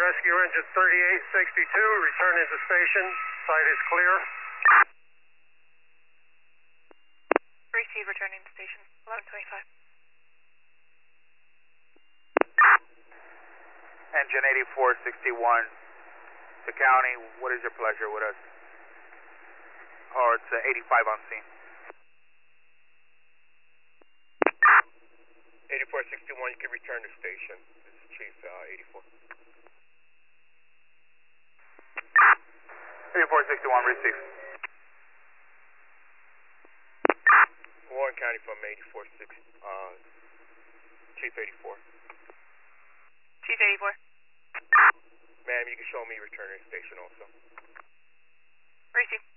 rescue engine 3862, returning to station. Site is clear. Receive, returning to station, 1125. Engine 8461 to county, what is your pleasure with us? Oh, it's 85 on scene. 8461, you can return to station. This is Chief 84. 8461, receive. Warren County from 846, Chief 84. Chief 84. Ma'am, you can show me returning to station also. Receive.